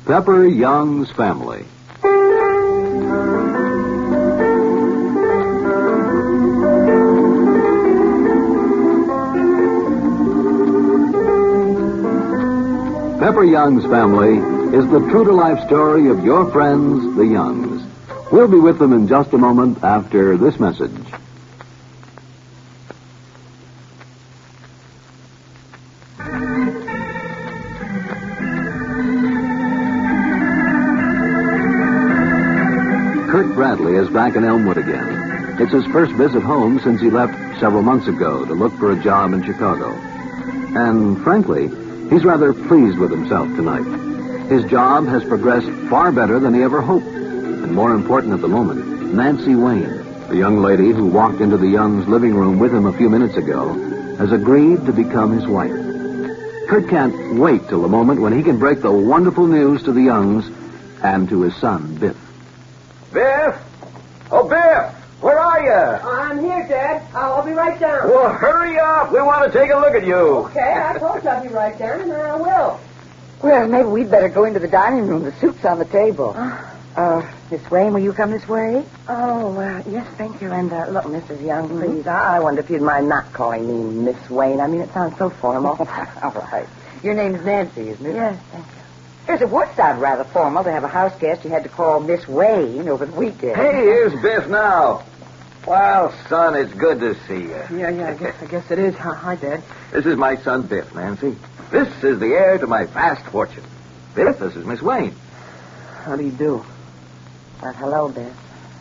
Pepper Young's Family. Pepper Young's Family is the true-to-life story of your friends, the Youngs. We'll be with them in just a moment after this message. Kurt Bradley is back in Elmwood again. It's his first visit home since he left several months ago to look for a job in Chicago. And frankly, he's rather pleased with himself tonight. His job has progressed far better than he ever hoped. And more important at the moment, Nancy Wayne, the young lady who walked into the Youngs' living room with him a few minutes ago, has agreed to become his wife. Kurt can't wait till the moment when he can break the wonderful news to the Youngs and to his son, Biff. Biff! Oh, Biff! Where are you? I'm here, Dad. I'll be right down. Well, hurry up. We want to take a look at you. Okay, I told you I'd be right down, and I will. Well, maybe we'd better go into the dining room. The soup's on the table. Miss Wayne, will you come this way? Yes, thank you. And, look, Mrs. Young, please, I wonder if you'd mind not calling me Miss Wayne. I mean, it sounds so formal. All right. Your name's Nancy, isn't it? Yes, thank you. Yes, it would sound rather formal to have a house guest you had to call Miss Wayne over the weekend. Hey, here's Biff now. Well, son, it's good to see you. Yeah, I guess it is. Hi, Dad. This is my son, Biff, Nancy. This is the heir to my vast fortune. Biff, this is Miss Wayne. How do you do? Well, hello, Biff.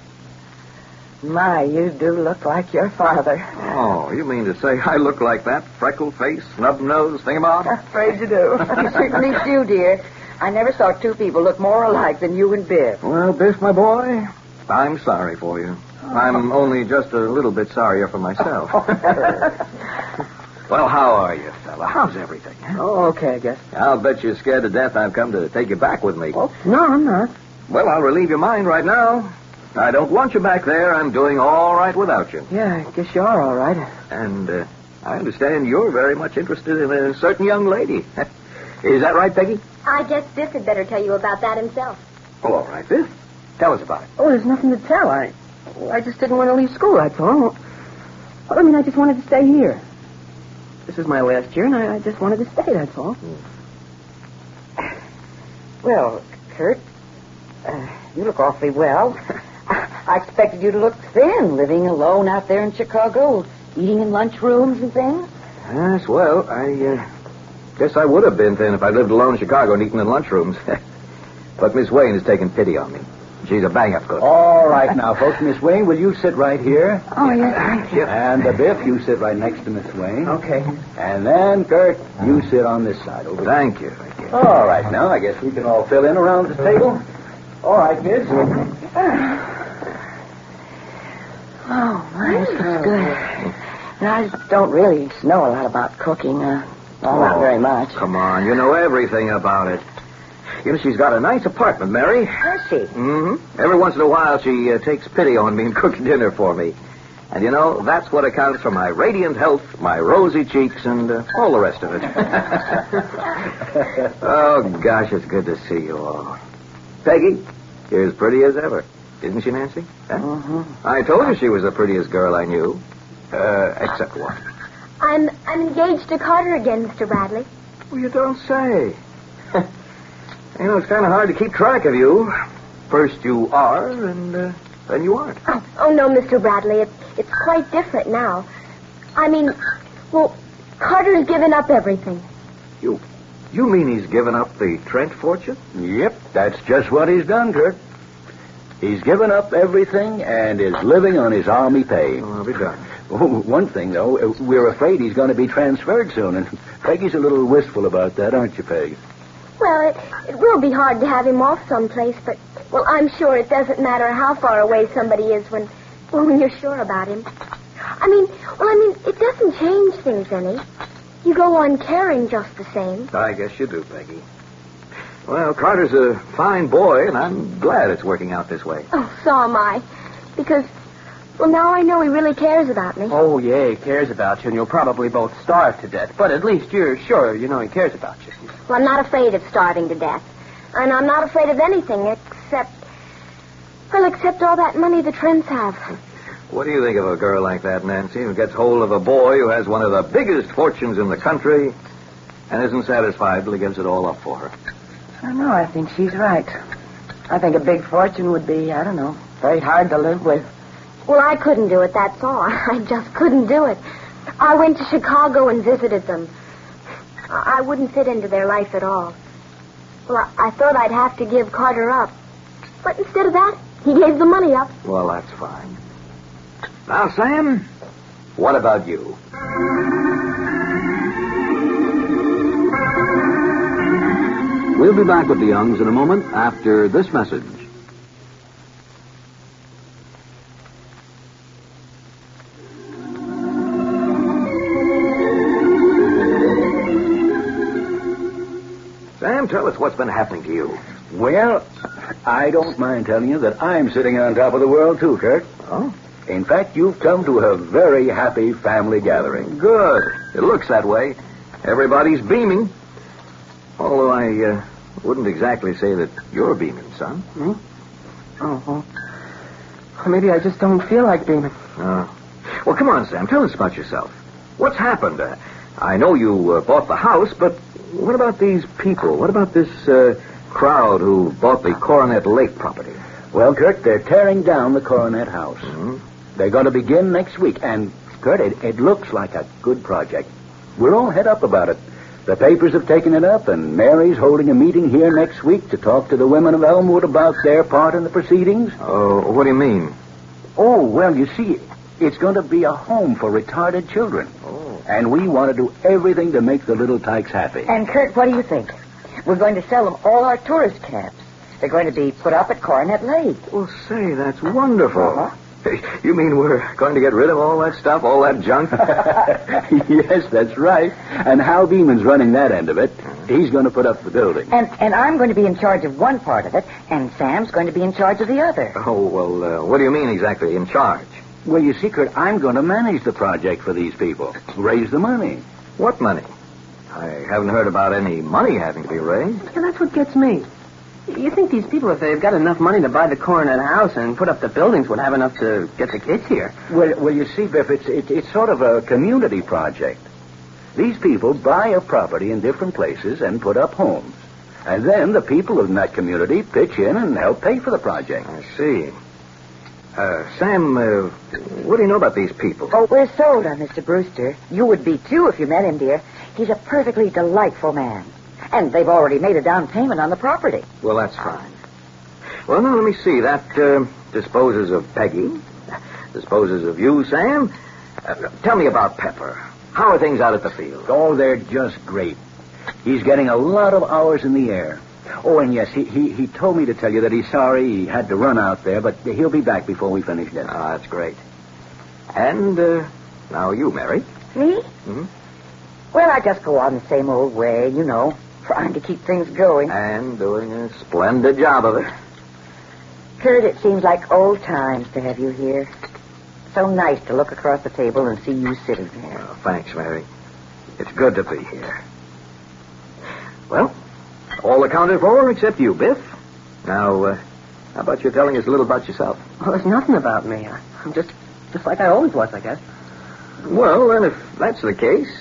My, you do look like your father. Oh, you mean to say I look like that? Freckle face, snub nose, thingamabob? I'm afraid you do. You certainly do, dear. I never saw two people look more alike than you and Biff. Well, Biff, my boy, I'm sorry for you. I'm only just a little bit sorrier for myself. Well, how are you, fella? How's everything? Oh, okay, I guess. I'll bet you're scared to death I've come to take you back with me. Oh, no, I'm not. Well, I'll relieve your mind right now. I don't want you back there. I'm doing all right without you. Yeah, I guess you are all right. And I understand you're very much interested in a certain young lady. Is that right, Peggy? I guess Biff had better tell you about that himself. Oh, all right, Biff. Tell us about it. Oh, there's nothing to tell. I just didn't want to leave school, that's all. Well, I just wanted to stay here. This is my last year, and I just wanted to stay, that's all. Well, Kurt, you look awfully well. I expected you to look thin, living alone out there in Chicago, eating in lunchrooms and things. Yes, well, I guess I would have been thin if I lived alone in Chicago and eaten in lunchrooms. But Miss Wayne has taken pity on me. She's a bang-up cook. All right now, folks. Miss Wayne, will you sit right here? Oh, yes, thank you. And Biff, you sit right next to Miss Wayne. Okay. And then, Kurt, you sit on this side over there. Thank you. All right, now, I guess we can all fill in around the table. All right, kids. Oh, my, this looks good. Now, I don't really know a lot about cooking. Not very much. Come on, you know everything about it. You know, she's got a nice apartment, Mary. Has she? Mm-hmm. Every once in a while, she takes pity on me and cooks dinner for me. And, you know, that's what accounts for my radiant health, my rosy cheeks, and all the rest of it. Oh, gosh, it's good to see you all. Peggy, you're as pretty as ever. Isn't she, Nancy? Huh? Mm-hmm. I told you she was the prettiest girl I knew. Except what? I'm engaged to Carter again, Mr. Bradley. Well, you don't say. You know, it's kind of hard to keep track of you. First you are, and then you aren't. Oh, no, Mr. Bradley. It's quite different now. I mean, well, Carter's given up everything. You mean he's given up the Trent fortune? Yep, that's just what he's done, Kurt. He's given up everything and is living on his army pay. Oh, I'll be done. Oh, one thing, though, we're afraid he's going to be transferred soon, and Peggy's a little wistful about that, aren't you, Peg? Well, it will be hard to have him off someplace, but, well, I'm sure it doesn't matter how far away somebody is when you're sure about him. I mean, it doesn't change things any. You go on caring just the same. I guess you do, Peggy. Well, Carter's a fine boy, and I'm glad it's working out this way. Oh, so am I. Because, well, now I know he really cares about me. Oh, yeah, he cares about you, and you'll probably both starve to death. But at least you're sure you know he cares about you. Well, I'm not afraid of starving to death. And I'm not afraid of anything except all that money the Trents have. What do you think of a girl like that, Nancy, who gets hold of a boy who has one of the biggest fortunes in the country and isn't satisfied till he gives it all up for her? I don't know. I think she's right. I think a big fortune would be, I don't know, very hard to live with. Well, I couldn't do it, that's all. I just couldn't do it. I went to Chicago and visited them. I wouldn't fit into their life at all. Well, I thought I'd have to give Carter up. But instead of that, he gave the money up. Well, that's fine. Now, Sam, what about you? We'll be back with the Youngs in a moment after this message. Sam, tell us what's been happening to you. Well, I don't mind telling you that I'm sitting on top of the world, too, Kurt. Oh? In fact, you've come to a very happy family gathering. Good. It looks that way. Everybody's beaming. Although I wouldn't exactly say that you're beaming, son. Me? Oh, well, maybe I just don't feel like beaming. Well, come on, Sam. Tell us about yourself. What's happened? I know you bought the house, but what about these people? What about this crowd who bought the Coronet Lake property? Well, Kurt, they're tearing down the Coronet house. Mm-hmm. They're going to begin next week. And, Kurt, it looks like a good project. We're all head up about it. The papers have taken it up, and Mary's holding a meeting here next week to talk to the women of Elmwood about their part in the proceedings. Oh, what do you mean? Oh, well, you see, it's going to be a home for retarded children. Oh. And we want to do everything to make the little tykes happy. And, Kurt, what do you think? We're going to sell them all our tourist cabs. They're going to be put up at Coronet Lake. Well, say, that's wonderful. Uh-huh. You mean we're going to get rid of all that stuff, all that junk? Yes, that's right. And Hal Beeman's running that end of it. He's going to put up the building. And I'm going to be in charge of one part of it, and Sam's going to be in charge of the other. Oh, well, what do you mean exactly, in charge? Well, you see, Kurt, I'm going to manage the project for these people. Raise the money. What money? I haven't heard about any money having to be raised. Yeah, that's what gets me. You think these people, if they've got enough money to buy the Coronet house and put up the buildings, would have enough to get the kids here? Well, you see, Biff, it's sort of a community project. These people buy a property in different places and put up homes. And then the people in that community pitch in and help pay for the project. I see. Sam, what do you know about these people? Oh, we're sold on Mr. Brewster. You would be, too, if you met him, dear. He's a perfectly delightful man. And they've already made a down payment on the property. Well, that's fine. Well, now, let me see. That disposes of Peggy. Disposes of you, Sam. Tell me about Pepper. How are things out at the field? Oh, they're just great. He's getting a lot of hours in the air. Oh, and yes, he told me to tell you that he's sorry he had to run out there, but he'll be back before we finish dinner. Ah, that's great. And, now you, Mary. Me? Mm-hmm. Well, I just go on the same old way, you know, trying to keep things going. And doing a splendid job of it. Kurt, it seems like old times to have you here. So nice to look across the table and see you sitting there. Oh, thanks, Mary. It's good to be here. Well, all accounted for except you, Biff. Now, how about you telling us a little about yourself? Well, there's nothing about me. I'm just like I always was, I guess. Well, then, if that's the case,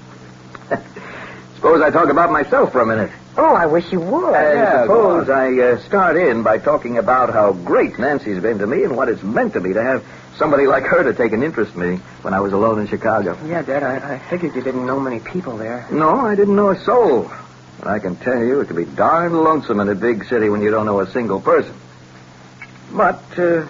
suppose I talk about myself for a minute. Oh, I wish you would. Suppose I start in by talking about how great Nancy's been to me and what it's meant to me to have somebody like her to take an interest in me when I was alone in Chicago. Yeah, Dad, I figured you didn't know many people there. No, I didn't know a soul. But I can tell you, it can be darn lonesome in a big city when you don't know a single person. But,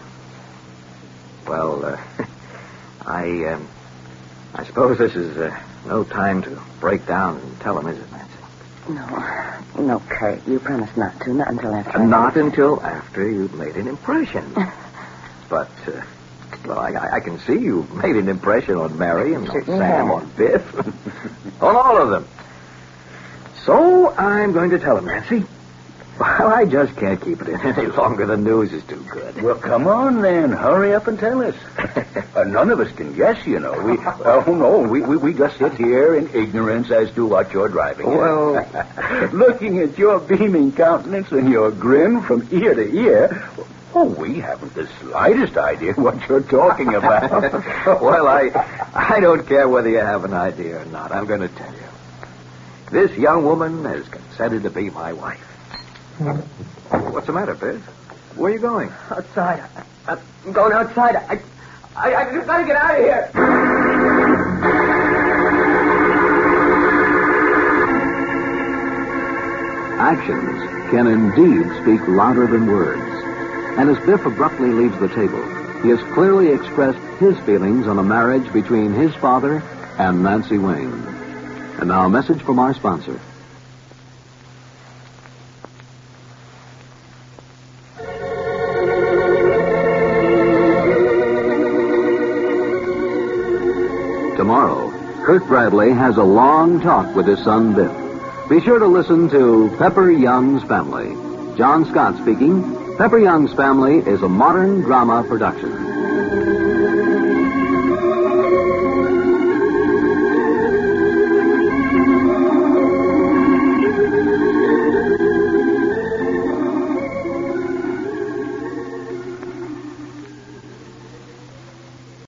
I suppose this is no time to break down and tell them, is it, Nancy? No, Kurt, you promised not to, not until after. Not until after you've made an impression. But, I can see you've made an impression on Mary and on Sam, on Biff, on all of them. So I'm going to tell them, Nancy. Well, I just can't keep it in any longer. The news is too good. Well, come on then. Hurry up and tell us. None of us can guess, you know. We just sit here in ignorance as to what you're driving at. Well, looking at your beaming countenance and your grin from ear to ear, we haven't the slightest idea what you're talking about. well, I don't care whether you have an idea or not. I'm going to tell you. This young woman has consented to be my wife. What's the matter, Biz? Where are you going? Outside. I'm going outside. I just got to get out of here. Actions can indeed speak louder than words. And as Biff abruptly leaves the table, he has clearly expressed his feelings on a marriage between his father and Nancy Wayne. And now a message from our sponsor. Tomorrow, Kurt Bradley has a long talk with his son, Biff. Be sure to listen to Pepper Young's Family. John Scott speaking. Pepper Young's Family is a modern drama production.